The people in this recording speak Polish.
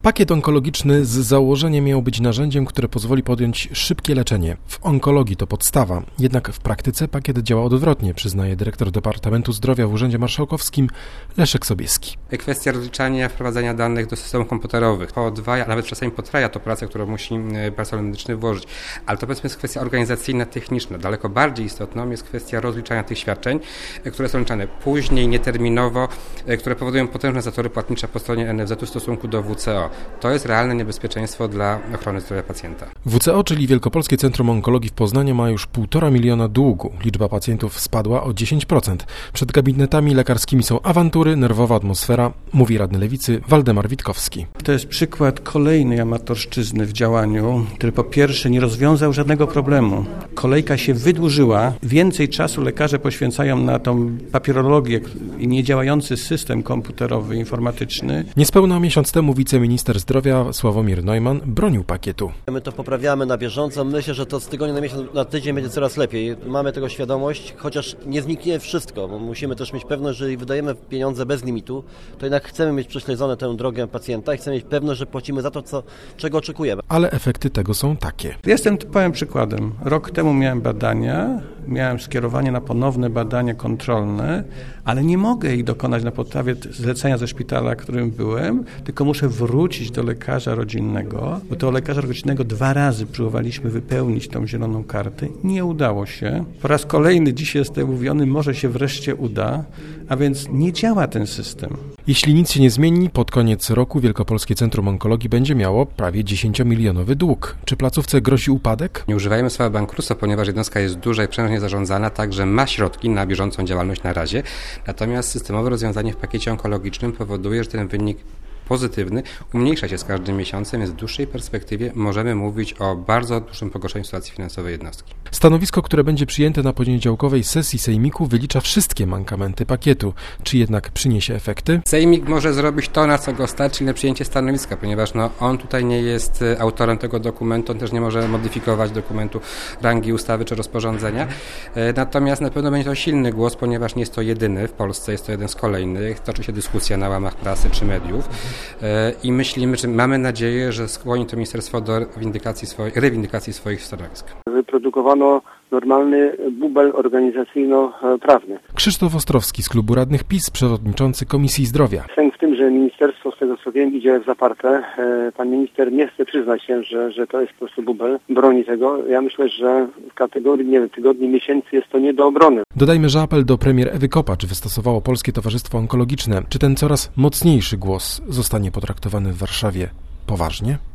Pakiet onkologiczny z założenia miał być narzędziem, które pozwoli podjąć szybkie leczenie. W onkologii to podstawa, jednak w praktyce pakiet działa odwrotnie, przyznaje dyrektor Departamentu Zdrowia w Urzędzie Marszałkowskim Leszek Sobieski. Kwestia rozliczania, wprowadzania danych do systemów komputerowych podwaja, a nawet czasami potraja to pracę, którą musi personel medyczny włożyć. Ale to powiedzmy jest kwestia organizacyjna, techniczna. Daleko bardziej istotną jest kwestia rozliczania tych świadczeń, które są liczane później, nieterminowo, które powodują potężne zatory płatnicze po stronie NFZ-u w stosunku do WCO. To jest realne niebezpieczeństwo dla ochrony zdrowia pacjenta. WCO, czyli Wielkopolskie Centrum Onkologii w Poznaniu, ma już 1,5 miliona długu. Liczba pacjentów spadła o 10%. Przed gabinetami lekarskimi są awantury, nerwowa atmosfera, mówi radny Lewicy Waldemar Witkowski. To jest przykład kolejnej amatorszczyzny w działaniu, który po pierwsze nie rozwiązał żadnego problemu. Kolejka się wydłużyła, więcej czasu lekarze poświęcają na tą papierologię i niedziałający system komputerowy, informatyczny. Niespełna miesiąc temu wiceminister zdrowia Sławomir Neumann bronił pakietu. My to poprawiamy na bieżąco. Myślę, że to z tygodnia na miesiąc, na tydzień będzie coraz lepiej. Mamy tego świadomość, chociaż nie zniknie wszystko, bo musimy też mieć pewność, że jeżeli wydajemy pieniądze bez limitu, to jednak chcemy mieć prześledzone tę drogę pacjenta i chcemy mieć pewność, że płacimy za to, czego oczekujemy. Ale efekty tego są takie. Jestem typowym przykładem. Rok temu miałem badania, miałem skierowanie na ponowne badania kontrolne, ale nie mogę ich dokonać na podstawie zlecenia ze szpitala, w którym byłem, tylko muszę wrócić do lekarza rodzinnego, bo to lekarza rodzinnego 2 razy próbowaliśmy wypełnić tą zieloną kartę. Nie udało się. Po raz kolejny dziś jestem mówiony, może się wreszcie uda, a więc nie działa ten system. Jeśli nic się nie zmieni, pod koniec roku Wielkopolskie Centrum Onkologii będzie miało prawie 10-milionowy dług. Czy placówce grozi upadek? Nie używajmy słowa bankructwa, ponieważ jednostka jest duża i prężnie zarządzana, także ma środki na bieżącą działalność na razie. Natomiast systemowe rozwiązanie w pakiecie onkologicznym powoduje, że ten wynik pozytywny umniejsza się z każdym miesiącem, więc w dłuższej perspektywie możemy mówić o bardzo dużym pogorszeniu sytuacji finansowej jednostki. Stanowisko, które będzie przyjęte na poniedziałkowej sesji Sejmiku, wylicza wszystkie mankamenty pakietu. Czy jednak przyniesie efekty? Sejmik może zrobić to, na co go stać, czyli na przyjęcie stanowiska, ponieważ on tutaj nie jest autorem tego dokumentu, on też nie może modyfikować dokumentu rangi ustawy czy rozporządzenia. Natomiast na pewno będzie to silny głos, ponieważ nie jest to jedyny w Polsce, jest to jeden z kolejnych. Toczy się dyskusja na łamach prasy czy mediów. I myślimy, czy mamy nadzieję, że skłoni to ministerstwo do rewindykacji swoich stanowisk. Wyprodukowano normalny bubel organizacyjno-prawny. Krzysztof Ostrowski z Klubu Radnych PiS, przewodniczący Komisji Zdrowia. Sęk w tym, że ministerstwo, z tego co wiem, idzie w zaparte. Pan minister nie chce przyznać się, że to jest po prostu bubel. Broni tego. Ja myślę, że w kategorii tygodni, miesięcy jest to nie do obrony. Dodajmy, że apel do premier Ewy Kopacz wystosowało Polskie Towarzystwo Onkologiczne. Czy ten coraz mocniejszy głos zostanie potraktowany w Warszawie poważnie?